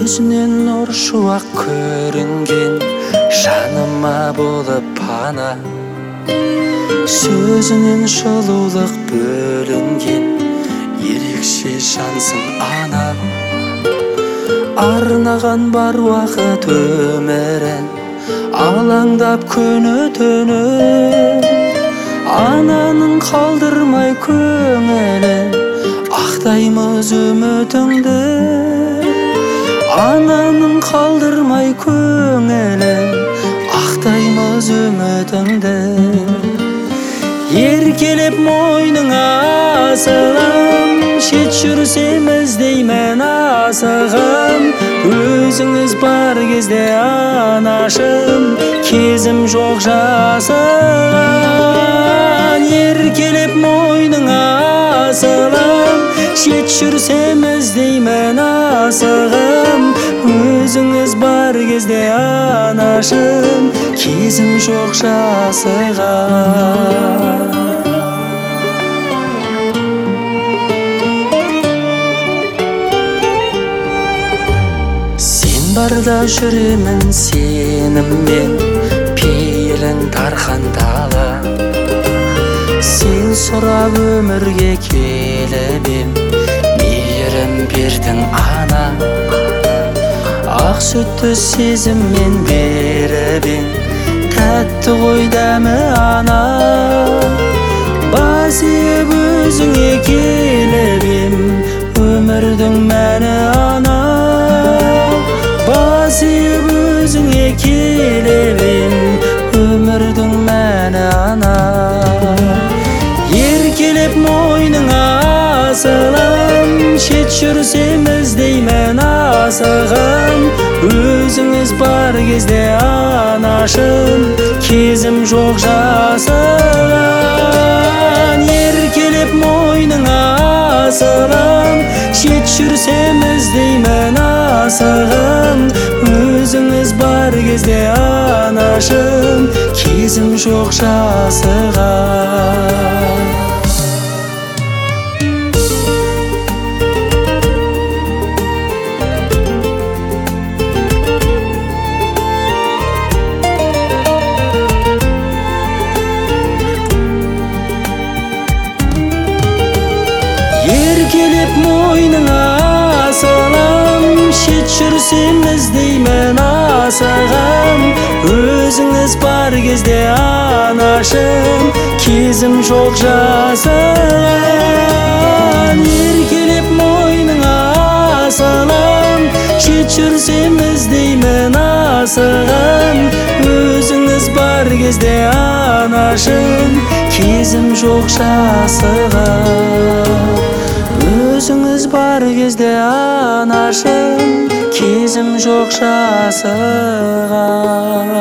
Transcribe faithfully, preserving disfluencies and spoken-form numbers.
көзінен нұр шуақ көрінген, жаныма болып пана. Сөзінен жылулық бөлінген, ерекше жансың ана. Арнаған бар уақыт өмірін, алаңдап күні түні. Ананың қалдырмай көңілін, ақтаймыз үмітіңді. Ананың қалдырмай көңілін, ақтаймыз үмітіңді. Еркелеп мойныңа асылым, шет жүрсем іздеймін асығым. Өзіңіз бар кезде анашым, кезім жоқ жасыған. Еркелеп мойныңа асылым, шет жүрсем іздеймін асығым. Өзіңіз бар кезде анашым, кезім жоқ жасыған. Сен барда жүремін сеніммен, пейілің тархан дала. Сен сұрап өмірге келіп ем, мейірім бердің ана. Ақ сүтті сезіммен беріп ем, тәтті ғой дәмі ана. Бас иіп өзіңе келіп ем, өмірдің мәні ана. Бас иіп өзіңе келіп ем, өмірдің мәні ана. Еркелеп мойныңа асылым, шет жүрсем іздеймін асығым. Өзіңіз бар кезде анашым, кезім жоқ жасыған. Еркелеп мойныңа асылым, шет жүрсем іздеймін асығым. Өзіңіз бар кезде анашым, кезім жоқ жасыған. Еркелеп мойныңа асылым, шет жүрсем іздеймін асығым. Өзіңіз бар кезде анашым, кезім жоқ жасыған. Еркелеп мойныңа асылым, шет жүрсем іздеймін асығым. Өзіңіз бар кезде анашым, кезім жоқ жасыған. Өзіңіз бар кезде анашым, кезім жоқ жасыған.